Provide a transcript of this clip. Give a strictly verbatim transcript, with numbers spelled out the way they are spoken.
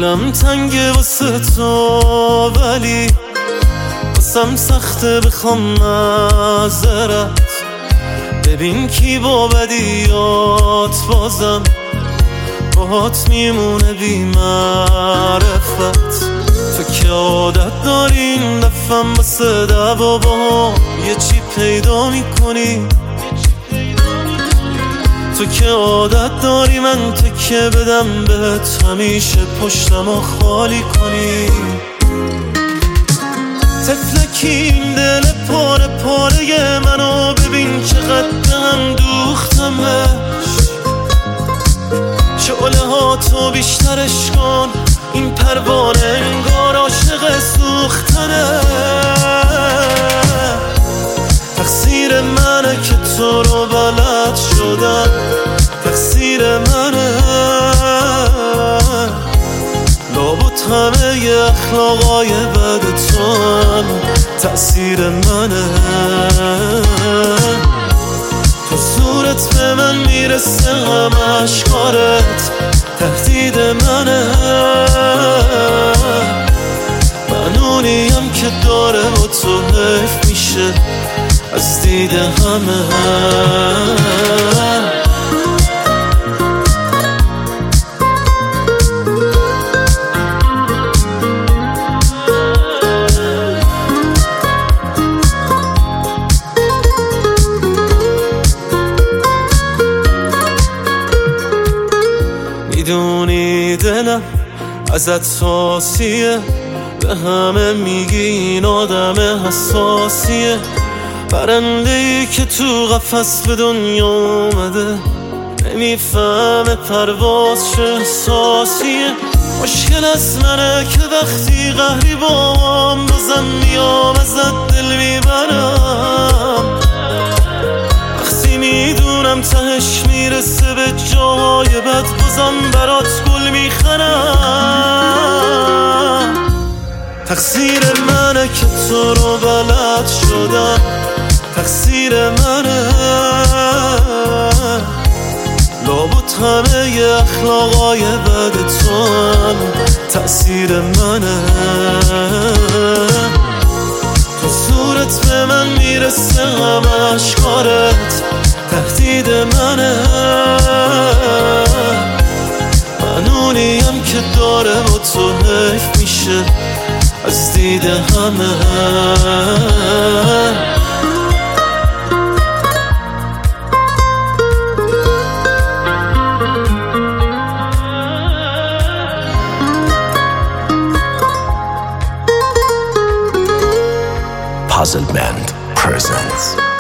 دلم تنگه واسه تو ولی واسم سخته بخوام معذرت. ببین کی با بدیات بازم باهات میمونه بی معرفت. تو که عادت داری این دفعم واسه دعوا با یه چی پیدا میکنی. تو که عادت داری من تکه بدم بهت همیشه پشتم و خالی کنی. تفلکی این دل پاره پاره منو ببین چقدر هم دوختمش. شعله ها تو بیشترش کن این پروانه انگار عاشق سوختنه. تقصیر منه که تو رو بلد شدم، تقصیر منه. لابد همه ی اخلاقای بد تو هم تأثیر منه. تو زورت به من میرسه هم اشکارت تهدید منه. من اونیم که داره با تو حیف میشه از دید همه. میدونی دلم ازت حساسیه، به همه میگی این آدم حساسیه. پرنده‌ای که تو قفس به دنیا اومده نمیفهمه پرواز چه احساسیه. مشکل از منه که وقتی قهری بام بازم میام ازت دل میبرم. وقتی میدونم تهش میرسه به جای بد بازم برات گل میخرم. تقصیر منه که تو رو بلد شدم، تقصیر منه. لابد همه ی اخلاقای بد تو هم تأثیر منه. تو زورت به من میرسه هم اشکارت تهدید منه. من اونیم که داره با تو حیف میشه از دید همه. Puzzle Band presents